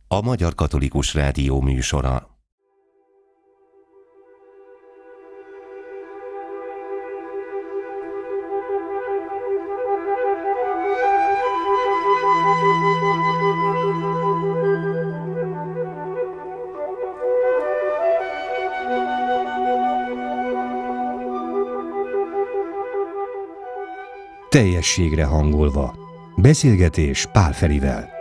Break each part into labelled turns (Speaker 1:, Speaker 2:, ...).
Speaker 1: a Magyar Katolikus Rádió műsora.
Speaker 2: Teljességre hangolva. Beszélgetés Pál Ferivel.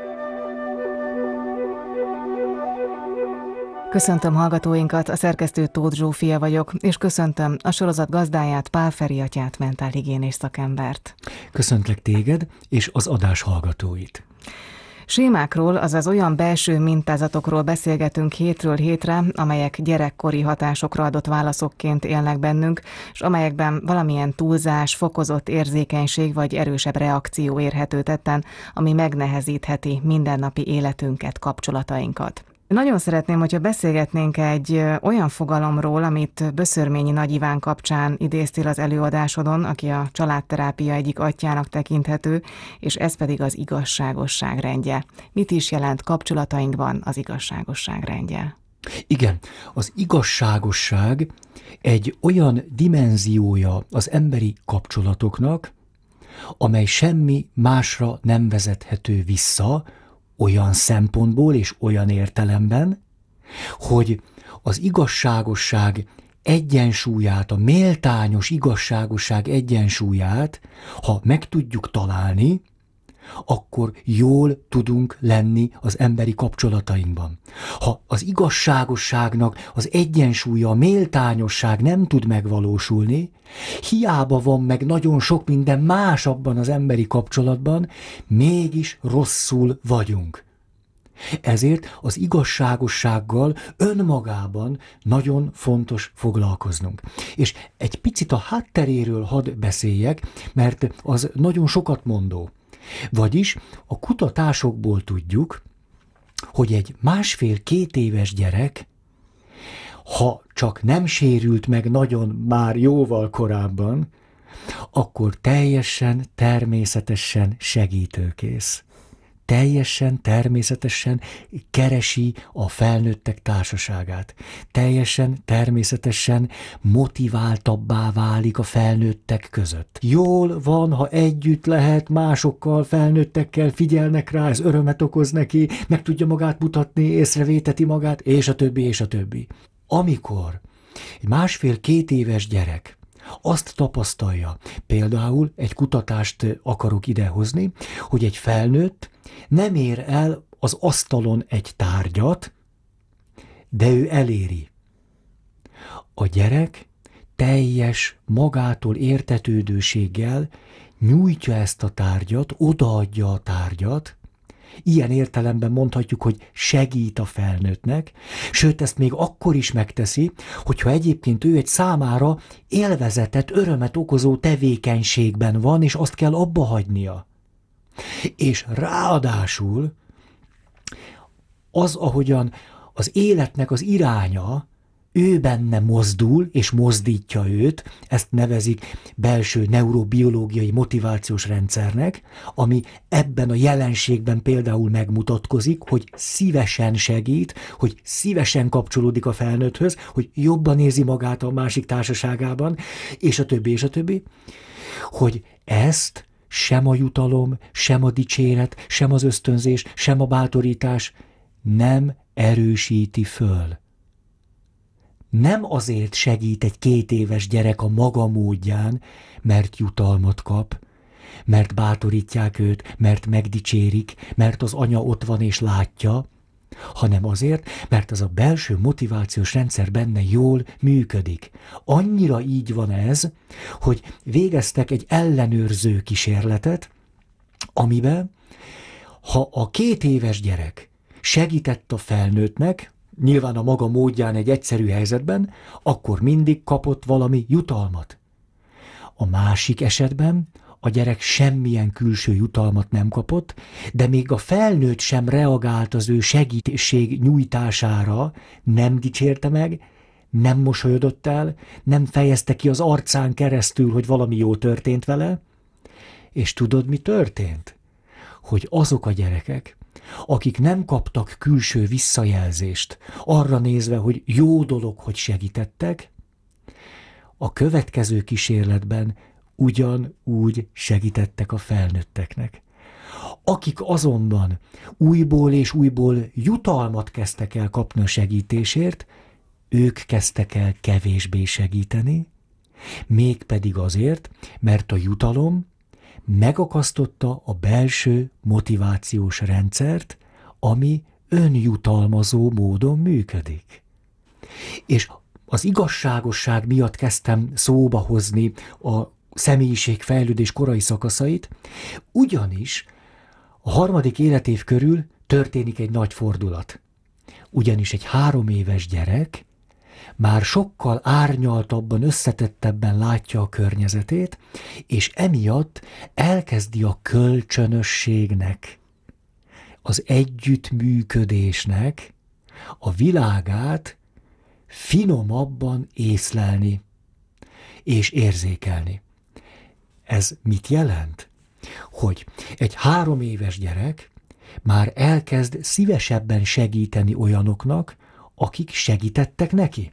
Speaker 3: Köszöntöm hallgatóinkat, a szerkesztő Tóth Zsófia vagyok, és köszöntöm a sorozat gazdáját, Pál Feri atyát, mentálhigiénés szakembert.
Speaker 4: Köszöntlek téged és az adás hallgatóit.
Speaker 3: Sémákról, azaz olyan belső mintázatokról beszélgetünk hétről hétre, amelyek gyerekkori hatásokra adott válaszokként élnek bennünk, és amelyekben valamilyen túlzás, fokozott érzékenység vagy erősebb reakció érhető tetten, ami megnehezítheti mindennapi életünket, kapcsolatainkat. Nagyon szeretném, hogyha beszélgetnénk egy olyan fogalomról, amit Böszörményi Nagy Iván kapcsán idéztél az előadásodon, aki a családterápia egyik atyjának tekinthető, és ez pedig az igazságosság rendje. Mit is jelent kapcsolatainkban az igazságosság rendje?
Speaker 4: Igen, az igazságosság egy olyan dimenziója az emberi kapcsolatoknak, amely semmi másra nem vezethető vissza, olyan szempontból és olyan értelemben, hogy az igazságosság egyensúlyát, a méltányos igazságosság egyensúlyát, ha meg tudjuk találni, akkor jól tudunk lenni az emberi kapcsolatainkban. Ha az igazságosságnak az egyensúlya, a méltányosság nem tud megvalósulni, hiába van meg nagyon sok minden más abban az emberi kapcsolatban, mégis rosszul vagyunk. Ezért az igazságossággal önmagában nagyon fontos foglalkoznunk. És egy picit a hátteréről hadd beszéljek, mert az nagyon sokat mondó. Vagyis a kutatásokból tudjuk, hogy egy 1,5-2 éves gyerek, ha csak nem sérült meg nagyon már jóval korábban, akkor teljesen természetesen segítőkész. Teljesen természetesen keresi a felnőttek társaságát. Teljesen természetesen motiváltabbá válik a felnőttek között. Jól van, ha együtt lehet másokkal, felnőttekkel, figyelnek rá, ez örömet okoz neki, meg tudja magát mutatni, észrevéteti magát, és a többi, és a többi. Amikor egy 1,5-2 éves gyerek azt tapasztalja, például egy kutatást akarok idehozni, hogy egy felnőtt nem ér el az asztalon egy tárgyat, de ő eléri. A gyerek teljes, magától értetődőséggel nyújtja ezt a tárgyat, odaadja a tárgyat, ilyen értelemben mondhatjuk, hogy segít a felnőttnek, sőt ezt még akkor is megteszi, hogyha egyébként ő egy számára élvezetet, örömet okozó tevékenységben van, és azt kell abba hagynia. És ráadásul az, ahogyan az életnek az iránya, ő benne mozdul és mozdítja őt, ezt nevezik belső neurobiológiai motivációs rendszernek, ami ebben a jelenségben például megmutatkozik, hogy szívesen segít, hogy szívesen kapcsolódik a felnőtthöz, hogy jobban érzi magát a másik társaságában, és a többi, hogy ezt sem a jutalom, sem a dicséret, sem az ösztönzés, sem a bátorítás nem erősíti föl. Nem azért segít egy 2 éves gyerek a maga módján, mert jutalmat kap, mert bátorítják őt, mert megdicsérik, mert az anya ott van és látja, hanem azért, mert az a belső motivációs rendszer benne jól működik. Annyira így van ez, hogy végeztek egy ellenőrző kísérletet, amiben, ha a 2 éves gyerek segített a felnőttnek, nyilván a maga módján egy egyszerű helyzetben, akkor mindig kapott valami jutalmat. A másik esetben a gyerek semmilyen külső jutalmat nem kapott, de még a felnőtt sem reagált az ő segítség nyújtására, nem dicsérte meg, nem mosolyodott el, nem fejezte ki az arcán keresztül, hogy valami jó történt vele, és tudod, mi történt? Hogy azok a gyerekek, akik nem kaptak külső visszajelzést, arra nézve, hogy jó dolog, hogy segítettek, a következő kísérletben ugyanúgy segítettek a felnőtteknek. Akik azonban újból és újból jutalmat kezdtek el kapni a segítésért, ők kezdtek el kevésbé segíteni, mégpedig azért, mert a jutalom megakasztotta a belső motivációs rendszert, ami önjutalmazó módon működik. És az igazságosság miatt kezdtem szóba hozni a személyiségfejlődés korai szakaszait, ugyanis a 3. életév körül történik egy nagy fordulat. Ugyanis egy 3 éves gyerek már sokkal árnyaltabban, összetettebben látja a környezetét, és emiatt elkezdi a kölcsönösségnek, az együttműködésnek a világát finomabban észlelni és érzékelni. Ez mit jelent? Hogy egy 3 éves gyerek már elkezd szívesebben segíteni olyanoknak, akik segítettek neki.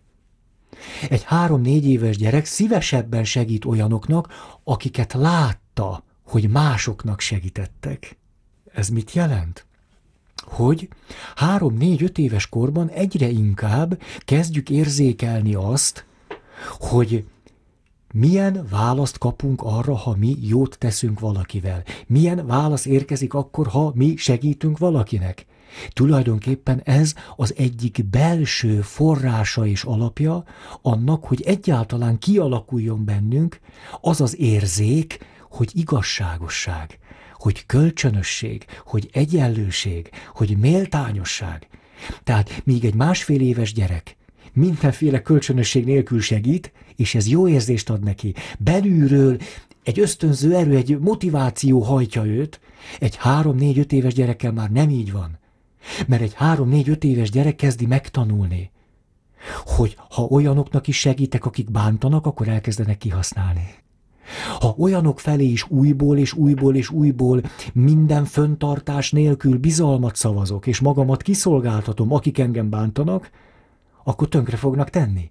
Speaker 4: Egy 3-4 éves gyerek szívesebben segít olyanoknak, akiket látta, hogy másoknak segítettek. Ez mit jelent? Hogy 3-4-5 éves korban egyre inkább kezdjük érzékelni azt, hogy milyen választ kapunk arra, ha mi jót teszünk valakivel. Milyen válasz érkezik akkor, ha mi segítünk valakinek. Tulajdonképpen ez az egyik belső forrása és alapja annak, hogy egyáltalán kialakuljon bennünk az az érzék, hogy igazságosság, hogy kölcsönösség, hogy egyenlőség, hogy méltányosság. Tehát míg egy 1,5 éves gyerek mindenféle kölcsönösség nélkül segít, és ez jó érzést ad neki, belülről egy ösztönző erő, egy motiváció hajtja őt, egy 3-4-5 éves gyerekkel már nem így van. Mert egy 3-4-5 éves gyerek kezdi megtanulni, hogy ha olyanoknak is segítek, akik bántanak, akkor elkezdenek kihasználni. Ha olyanok felé is újból és újból és újból minden föntartás nélkül bizalmat szavazok, és magamat kiszolgáltatom, akik engem bántanak, akkor tönkre fognak tenni.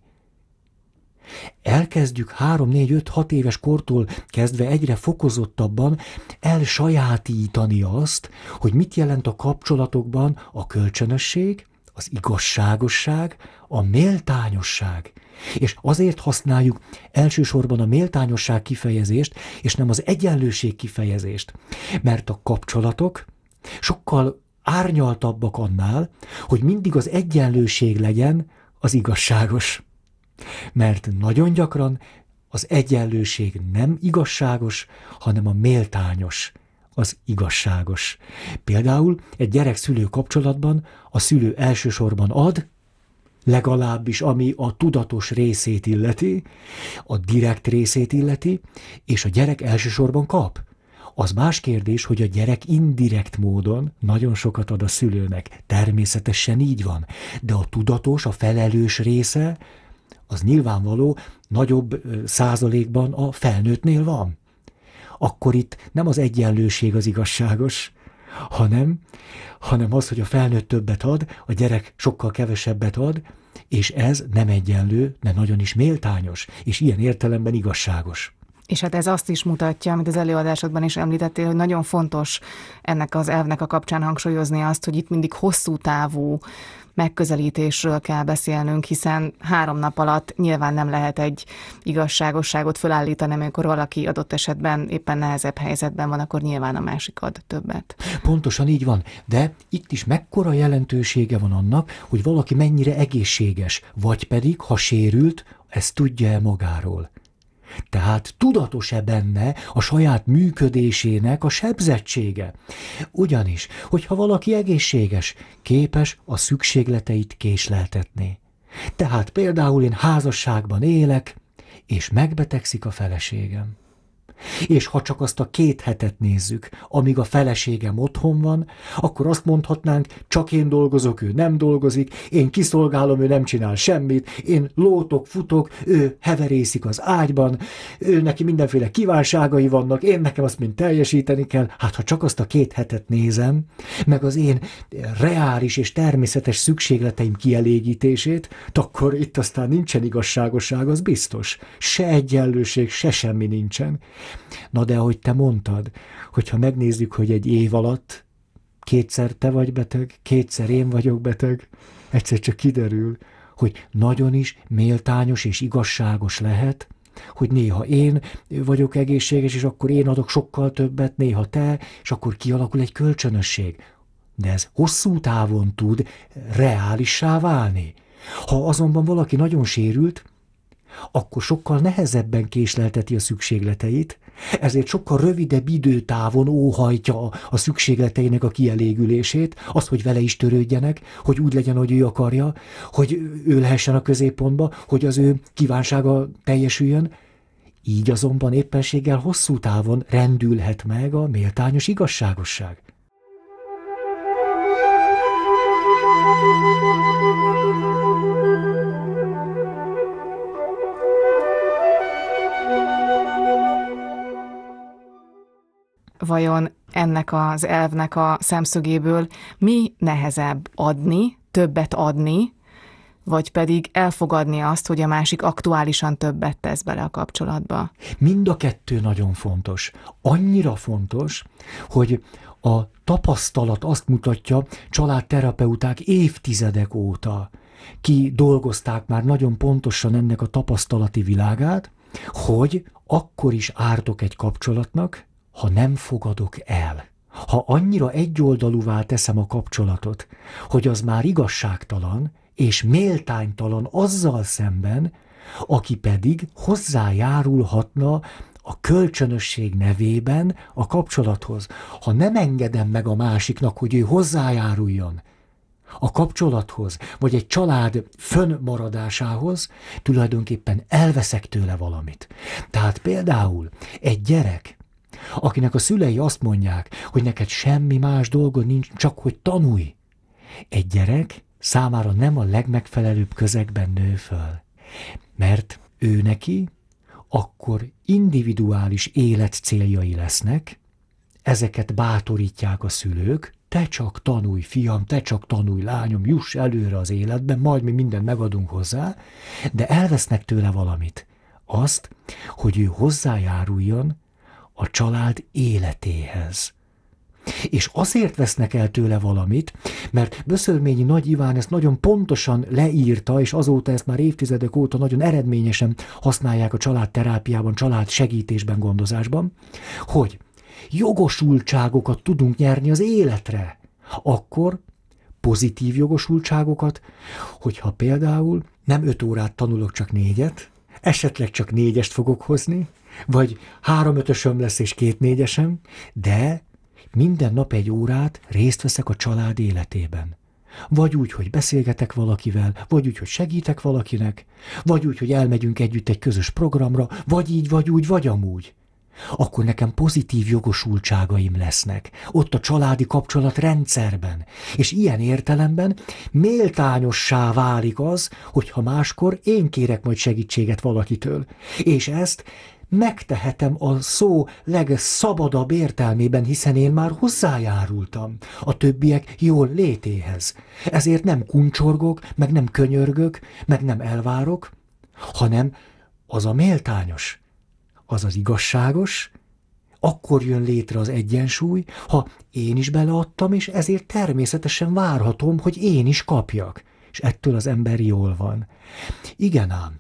Speaker 4: Elkezdjük 3-4-5-6 éves kortól kezdve egyre fokozottabban elsajátítani azt, hogy mit jelent a kapcsolatokban a kölcsönösség, az igazságosság, a méltányosság. És azért használjuk elsősorban a méltányosság kifejezést, és nem az egyenlőség kifejezést. Mert a kapcsolatok sokkal árnyaltabbak annál, hogy mindig az egyenlőség legyen az igazságos. Mert nagyon gyakran az egyenlőség nem igazságos, hanem a méltányos, az igazságos. Például egy gyerek-szülő kapcsolatban a szülő elsősorban ad, legalábbis ami a tudatos részét illeti, a direkt részét illeti, és a gyerek elsősorban kap. Az más kérdés, hogy a gyerek indirekt módon nagyon sokat ad a szülőnek. Természetesen így van, de a tudatos, a felelős része, az nyilvánvaló nagyobb százalékban a felnőttnél van. Akkor itt nem az egyenlőség az igazságos, hanem az, hogy a felnőtt többet ad, a gyerek sokkal kevesebbet ad, és ez nem egyenlő, de nagyon is méltányos, és ilyen értelemben igazságos.
Speaker 3: És hát ez azt is mutatja, amit az előadásodban is említettél, hogy nagyon fontos ennek az elvnek a kapcsán hangsúlyozni azt, hogy itt mindig hosszú távú megközelítésről kell beszélnünk, hiszen 3 nap alatt nyilván nem lehet egy igazságosságot fölállítani, amikor valaki adott esetben éppen nehezebb helyzetben van, akkor nyilván a másik ad többet.
Speaker 4: Pontosan így van, de itt is mekkora jelentősége van annak, hogy valaki mennyire egészséges, vagy pedig, ha sérült, ezt tudja-e magáról. Tehát tudatos-e benne a saját működésének a sebzettsége? Ugyanis, hogyha valaki egészséges, képes a szükségleteit késleltetni. Tehát például én házasságban élek, és megbetegszik a feleségem. És ha csak azt a 2 hetet nézzük, amíg a feleségem otthon van, akkor azt mondhatnánk, csak én dolgozok, ő nem dolgozik, én kiszolgálom, ő nem csinál semmit, én lótok, futok, ő heverészik az ágyban, ő neki mindenféle kívánságai vannak, én nekem azt mind teljesíteni kell. Hát ha csak azt a 2 hetet nézem, meg az én reális és természetes szükségleteim kielégítését, akkor itt aztán nincsen igazságosság, az biztos. Se egyenlőség, se semmi nincsen. Na de ahogy te mondtad, hogyha megnézzük, hogy egy év alatt 2-szer te vagy beteg, 2-szer én vagyok beteg, egyszer csak kiderül, hogy nagyon is méltányos és igazságos lehet, hogy néha én vagyok egészséges, és akkor én adok sokkal többet, néha te, és akkor kialakul egy kölcsönösség. De ez hosszú távon tud reálissá válni. Ha azonban valaki nagyon sérült, akkor sokkal nehezebben késlelteti a szükségleteit, ezért sokkal rövidebb időtávon óhajtja a szükségleteinek a kielégülését, azt, hogy vele is törődjenek, hogy úgy legyen, hogy ő akarja, hogy ő lehessen a középpontba, hogy az ő kívánsága teljesüljön. Így azonban éppenséggel hosszú távon rendülhet meg a méltányos igazságosság.
Speaker 3: Vajon ennek az elvnek a szemszögéből mi nehezebb adni, többet adni, vagy pedig elfogadni azt, hogy a másik aktuálisan többet tesz bele a kapcsolatba?
Speaker 4: Mind a 2 nagyon fontos. Annyira fontos, hogy a tapasztalat azt mutatja, családterapeuták évtizedek óta ki dolgozták már nagyon pontosan ennek a tapasztalati világát, hogy akkor is ártok egy kapcsolatnak, ha nem fogadok el. Ha annyira egyoldalúvá teszem a kapcsolatot, hogy az már igazságtalan és méltánytalan azzal szemben, aki pedig hozzájárulhatna a kölcsönösség nevében a kapcsolathoz. Ha nem engedem meg a másiknak, hogy ő hozzájáruljon a kapcsolathoz, vagy egy család fönnmaradásához, tulajdonképpen elveszek tőle valamit. Tehát például egy gyerek, akinek a szülei azt mondják, hogy neked semmi más dolgod nincs, csak hogy tanulj. Egy gyerek számára nem a legmegfelelőbb közegben nő föl, mert ő neki akkor individuális életcéljai lesznek, ezeket bátorítják a szülők, te csak tanulj, fiam, te csak tanulj, lányom, juss előre az életben, majd mi mindent megadunk hozzá, de elvesznek tőle valamit. Azt, hogy ő hozzájáruljon a család életéhez. És azért vesznek el tőle valamit, mert Böszörményi Nagy Iván ezt nagyon pontosan leírta, és azóta ezt már évtizedek óta nagyon eredményesen használják a családterápiában, családsegítésben, gondozásban, hogy jogosultságokat tudunk nyerni az életre. Akkor pozitív jogosultságokat, hogyha például nem 5 órát tanulok, csak 4-et, esetleg csak 4-est fogok hozni, vagy 3 5-ösöm lesz és 2 4-esem, de minden nap 1 órát részt veszek a család életében. Vagy úgy, hogy beszélgetek valakivel, vagy úgy, hogy segítek valakinek, vagy úgy, hogy elmegyünk együtt egy közös programra, vagy így, vagy úgy, vagy amúgy. Akkor nekem pozitív jogosultságaim lesznek, ott a családi kapcsolatrendszerben, és ilyen értelemben méltányossá válik az, hogyha máskor én kérek majd segítséget valakitől, és ezt megtehetem a szó legszabadabb értelmében, hiszen én már hozzájárultam a többiek jól létéhez. Ezért nem kuncsorgok, meg nem könyörgök, meg nem elvárok, hanem az a méltányos, az az igazságos, akkor jön létre az egyensúly, ha én is beleadtam, és ezért természetesen várhatom, hogy én is kapjak. És ettől az ember jól van. Igen ám,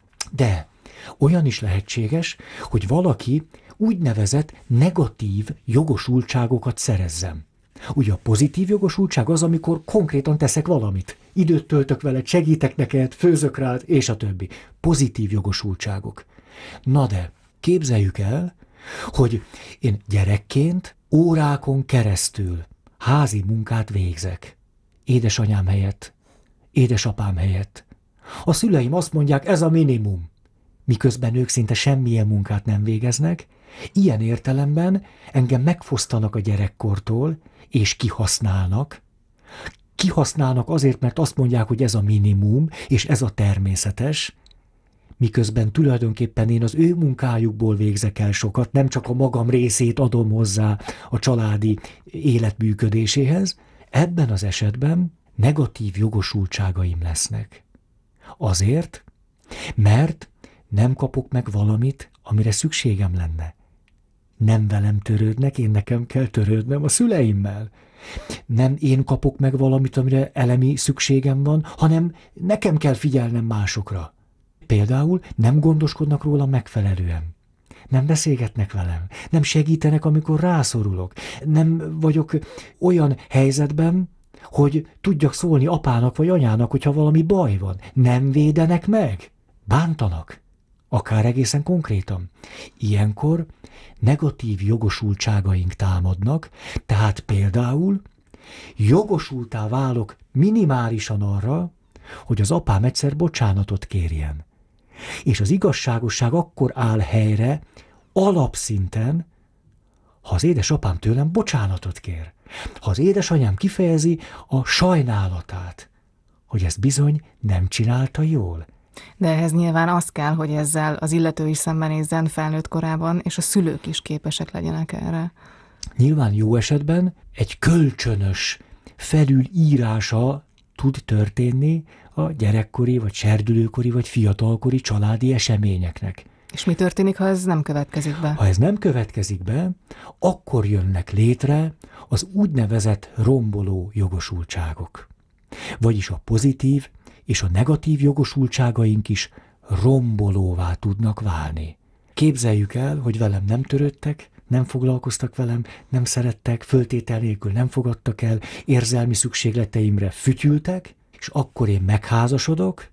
Speaker 4: de olyan is lehetséges, hogy valaki úgynevezett negatív jogosultságokat szerezzem. Ugye a pozitív jogosultság az, amikor konkrétan teszek valamit. Időt töltök veled, segítek neked, főzök rád, és a többi. Pozitív jogosultságok. Na de, képzeljük el, hogy én gyerekként órákon keresztül házi munkát végzek. Édesanyám helyett, édesapám helyett. A szüleim azt mondják, ez a minimum. Miközben ők szinte semmilyen munkát nem végeznek, Ilyen értelemben engem megfosztanak a gyerekkortól, és kihasználnak. Kihasználnak azért, mert azt mondják, hogy ez a minimum, és ez a természetes, miközben tulajdonképpen én az ő munkájukból végzek el sokat, nem csak a magam részét adom hozzá a családi élet működéséhez. Ebben az esetben negatív jogosultságaim lesznek. Azért, mert nem kapok meg valamit, amire szükségem lenne. Nem velem törődnek, én nekem kell törődnem a szüleimmel. Nem én kapok meg valamit, amire elemi szükségem van, hanem nekem kell figyelnem másokra. Például nem gondoskodnak róla megfelelően. Nem beszélgetnek velem, nem segítenek, amikor rászorulok. Nem vagyok olyan helyzetben, hogy tudjak szólni apának vagy anyának, hogyha valami baj van. Nem védenek meg, bántanak, akár egészen konkrétan. Ilyenkor negatív jogosultságaink támadnak, tehát például jogosultá válok minimálisan arra, hogy az apám egyszer bocsánatot kérjen. És az igazságosság akkor áll helyre, alapszinten, ha az édesapám tőlem bocsánatot kér. Ha az édesanyám kifejezi a sajnálatát, hogy ezt bizony nem csinálta jól.
Speaker 3: De ehhez nyilván az kell, hogy ezzel az illető is szembenézzen felnőtt korában, és a szülők is képesek legyenek erre.
Speaker 4: Nyilván jó esetben egy kölcsönös felülírása tud történni a gyerekkori, vagy serdülőkori, vagy fiatalkori családi eseményeknek.
Speaker 3: És mi történik, ha ez nem következik be?
Speaker 4: Ha ez nem következik be, akkor jönnek létre az úgynevezett romboló jogosultságok. Vagyis a pozitív és a negatív jogosultságaink is rombolóvá tudnak válni. Képzeljük el, hogy velem nem törődtek, nem foglalkoztak velem, nem szerettek, föltétel nélkül nem fogadtak el, érzelmi szükségleteimre fütyültek, és akkor én megházasodok,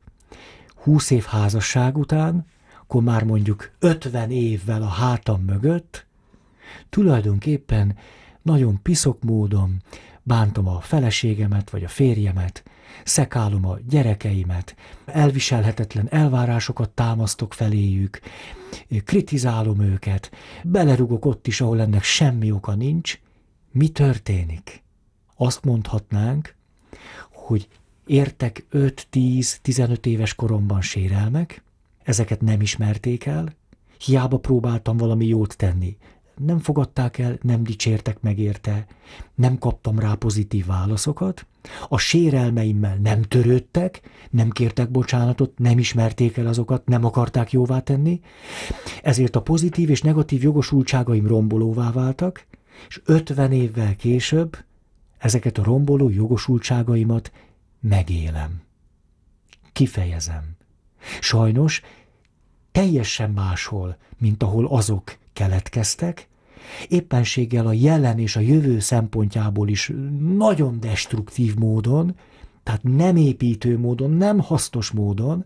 Speaker 4: 20 év házasság után, akkor már mondjuk 50 évvel a hátam mögött, tulajdonképpen nagyon piszok módon bántom a feleségemet vagy a férjemet, szekálom a gyerekeimet, elviselhetetlen elvárásokat támasztok feléjük, kritizálom őket, belerugok ott is, ahol ennek semmi oka nincs. Mi történik? Azt mondhatnánk, hogy értek 5-10-15 éves koromban sérelmek, ezeket nem ismerték el, hiába próbáltam valami jót tenni. Nem fogadták el, nem dicsértek meg érte, nem kaptam rá pozitív válaszokat, a sérelmeimmel nem törődtek, nem kértek bocsánatot, nem ismerték el azokat, nem akarták jóvá tenni, ezért a pozitív és negatív jogosultságaim rombolóvá váltak, és 50 évvel később ezeket a romboló jogosultságaimat megélem. Kifejezem. Sajnos teljesen máshol, mint ahol azok keletkeztek, éppenséggel a jelen és a jövő szempontjából is nagyon destruktív módon, tehát nem építő módon, nem hasznos módon,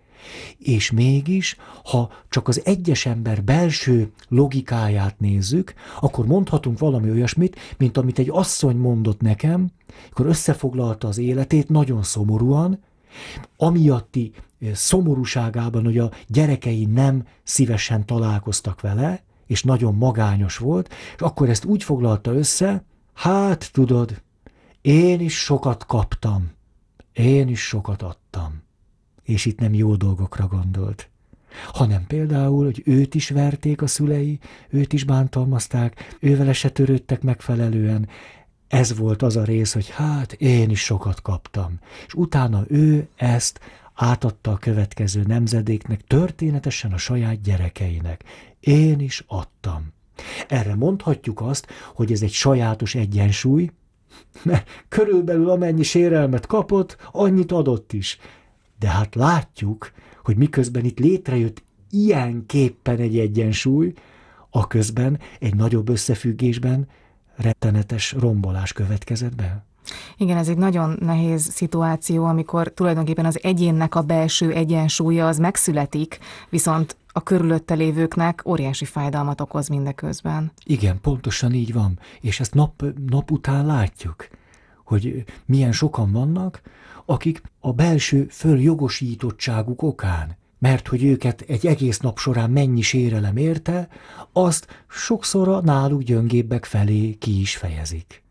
Speaker 4: és mégis, ha csak az egyes ember belső logikáját nézzük, akkor mondhatunk valami olyasmit, mint amit egy asszony mondott nekem, akkor összefoglalta az életét nagyon szomorúan, amiatti szomorúságában, hogy a gyerekei nem szívesen találkoztak vele, és nagyon magányos volt, és akkor ezt úgy foglalta össze, hát tudod, én is sokat kaptam, én is sokat adtam. És itt nem jó dolgokra gondolt, hanem például, hogy őt is verték a szülei, őt is bántalmazták, ővele se törődtek megfelelően. Ez volt az a rész, hogy hát én is sokat kaptam. És utána ő ezt átadta a következő nemzedéknek, történetesen a saját gyerekeinek. Én is adtam. Erre mondhatjuk azt, hogy ez egy sajátos egyensúly, mert körülbelül amennyi sérelmet kapott, annyit adott is. De hát látjuk, hogy miközben itt létrejött ilyenképpen egy egyensúly, aközben egy nagyobb összefüggésben rettenetes rombolás következett be.
Speaker 3: Igen, ez egy nagyon nehéz szituáció, amikor tulajdonképpen az egyénnek a belső egyensúlya az megszületik, viszont a körülötte lévőknek óriási fájdalmat okoz mindeközben.
Speaker 4: Igen, pontosan így van, és ezt nap után látjuk, hogy milyen sokan vannak, akik a belső följogosítottságuk okán mert hogy őket egy egész nap során mennyi sérelem érte, azt sokszor a náluk gyöngébbek felé ki is fejezik.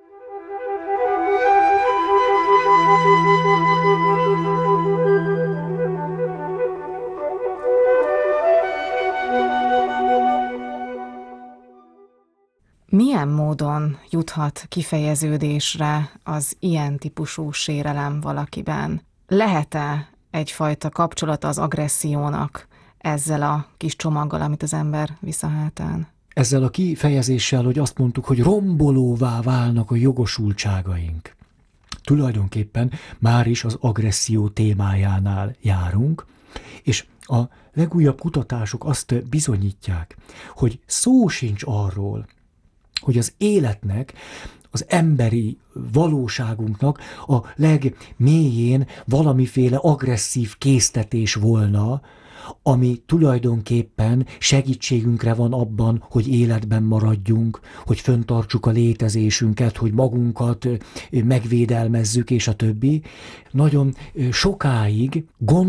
Speaker 3: Milyen módon juthat kifejeződésre az ilyen típusú sérelem valakiben? Lehet-e egyfajta kapcsolata az agressziónak ezzel a kis csomaggal, amit az ember visz a hátán?
Speaker 4: Ezzel a kifejezéssel, hogy azt mondtuk, hogy rombolóvá válnak a jogosultságaink. Tulajdonképpen már is az agresszió témájánál járunk, és a legújabb kutatások azt bizonyítják, hogy szó sincs arról, hogy az életnek, az emberi valóságunknak a legmélyén valamiféle agresszív késztetés volna, ami tulajdonképpen segítségünkre van abban, hogy életben maradjunk, hogy fenntartsuk a létezésünket, hogy magunkat megvédelmezzük, és a többi. Nagyon sokáig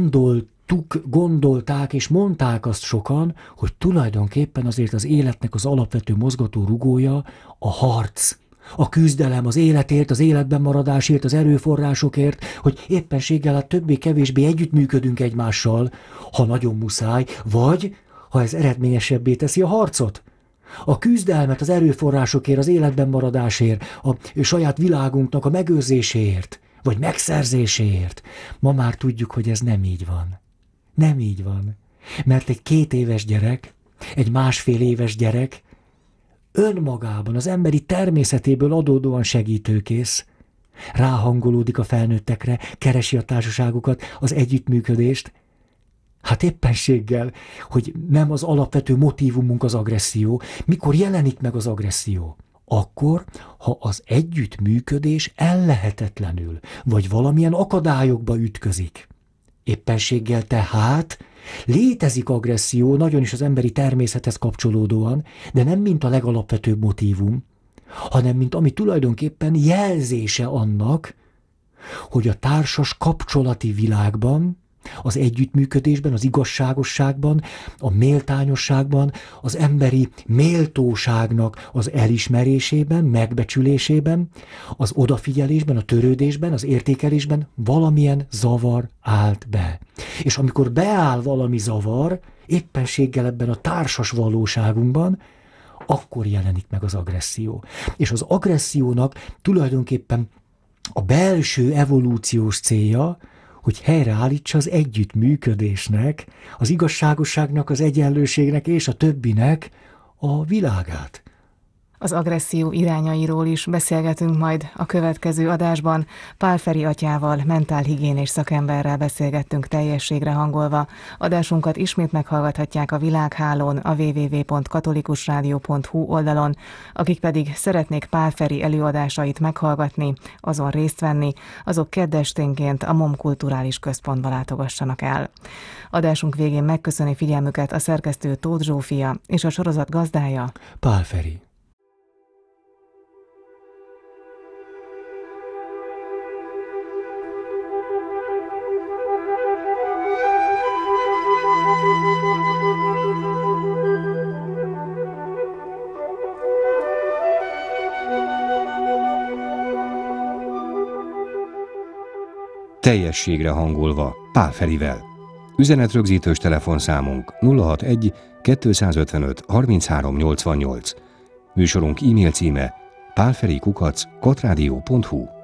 Speaker 4: gondolták és mondták azt sokan, hogy tulajdonképpen azért az életnek az alapvető mozgató rugója a harc, a küzdelem az életért, az életben maradásért, az erőforrásokért, hogy éppenséggel a többé-kevésbé együttműködünk egymással, ha nagyon muszáj, vagy ha ez eredményesebbé teszi a harcot. A küzdelmet az erőforrásokért, az életben maradásért, a saját világunknak a megőrzéséért, vagy megszerzéséért. Ma már tudjuk, hogy ez nem így van. Nem így van. Mert egy 2 éves gyerek, egy 1,5 éves gyerek önmagában, az emberi természetéből adódóan segítőkész, ráhangolódik a felnőttekre, keresi a társaságukat, az együttműködést. Hát éppenséggel, hogy nem az alapvető motívumunk az agresszió. Mikor jelenik meg az agresszió? Akkor, ha az együttműködés ellehetetlenül, vagy valamilyen akadályokba ütközik. Éppenséggel tehát létezik agresszió, nagyon is az emberi természethez kapcsolódóan, de nem mint a legalapvetőbb motívum, hanem mint ami tulajdonképpen jelzése annak, hogy a társas kapcsolati világban, az együttműködésben, az igazságosságban, a méltányosságban, az emberi méltóságnak az elismerésében, megbecsülésében, az odafigyelésben, a törődésben, az értékelésben valamilyen zavar állt be. És amikor beáll valami zavar, éppenséggel ebben a társas valóságunkban, akkor jelenik meg az agresszió. És az agressziónak tulajdonképpen a belső evolúciós célja, hogy helyreállítsa az együttműködésnek, az igazságosságnak, az egyenlőségnek és a többinek a világát.
Speaker 3: Az agresszió irányairól is beszélgetünk majd a következő adásban. Pál Feri atyával, mentálhigiénés szakemberrel beszélgettünk teljességre hangolva. Adásunkat ismét meghallgathatják a világhálón, a www.katolikusradio.hu oldalon, akik pedig szeretnék Pál Feri előadásait meghallgatni, azon részt venni, azok kedd esténként a MOM Kulturális Központba látogassanak el. Adásunk végén megköszöni figyelmüket a szerkesztő Tóth Zsófia és a sorozat gazdája
Speaker 4: Pál Feri.
Speaker 2: Teljességre hangolva Pál Ferivel. Üzenetrögzítős telefonszámunk 061 255 33 88. Műsorunk e-mail címe pálferi@katradio.hu.